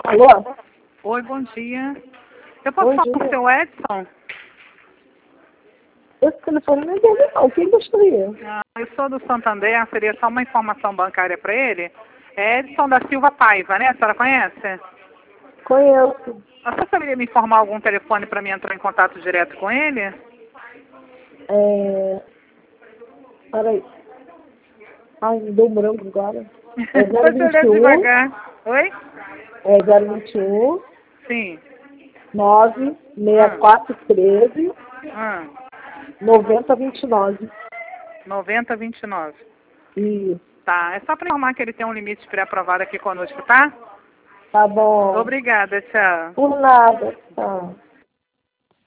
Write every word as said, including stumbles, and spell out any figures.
Alô? Oi, bom dia. Eu posso Bom falar com o dia. seu Edson? Esse telefone não é dele, não. Quem gostaria? Ah, eu sou do Santander, seria só uma informação bancária para ele. É Edson da Silva Paiva, né? A senhora conhece? Conheço. A senhora saberia me informar algum telefone para mim entrar em contato direto com ele? É... Peraí. Ai, me deu um branco agora. É Pode olhar zero vinte e um, devagar. Oi? é zero vinte e um, Sim. nove seis Ah, quatro um três, ah, nove zero dois nove. noventa vinte e nove. Isso. Tá, é só para informar que ele tem um limite pré-aprovado aqui conosco, tá? Tá bom. Obrigada, tchau. Por nada. Tá.